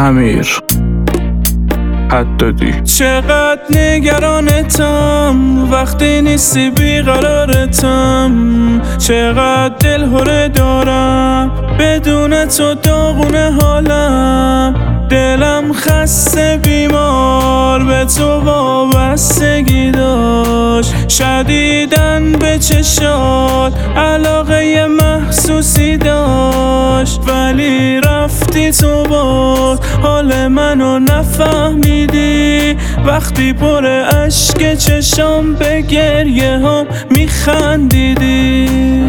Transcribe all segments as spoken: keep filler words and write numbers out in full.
امیر حدادی. چقدر نگرانتم وقتی نیستی بیقرارتم، چقدر دلهره دارم بدون تو داغونه حالم، دلم خسته بیمار به تو وابستگی داشت، شدیدن به چشات علاقه محسوسی داشت، ولی رفتی تو باز حال منو نفهمیدی، وقتی پر اشک چشام به گریه هم میخندیدی.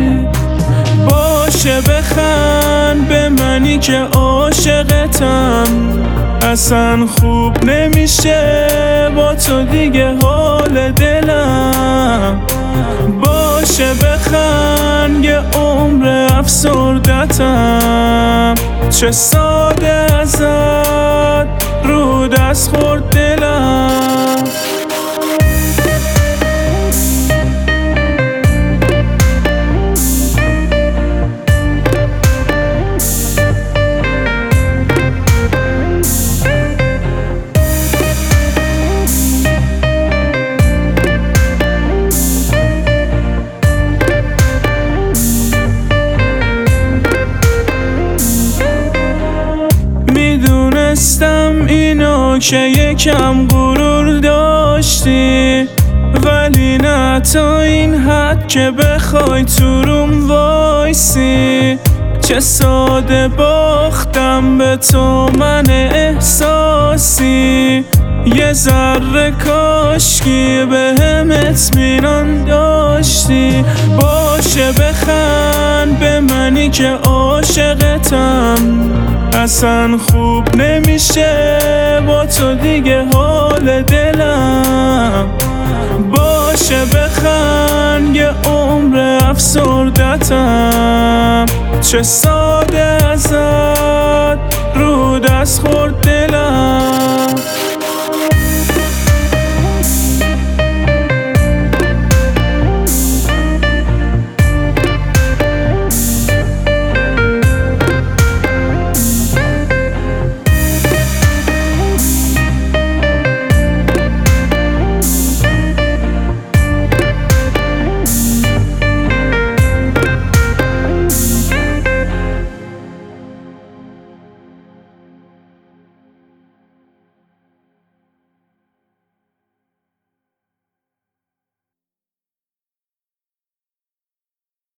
باشه بخند به منی که عاشقتم، اصلا خوب نمیشه با تو دیگه حال دلم. باشه بخند یه عمر افسردتم، چه ساده ازت رو دست خورد دلم. میدونستم اینو که یکم غرور داشتی، ولی نه تا این حد که بخوای تو روم وایسی. چه ساده باختم به تو من احساسی، یه ذره کاشکی به هم اطمینان داشتی. باشه بخند به منی که عاشقتم، اصلا خوب نمیشه با تو دیگه حال دلم. باشه بخند یه عمر افسردتم، چه ساده ازت رو دست خورد دلم.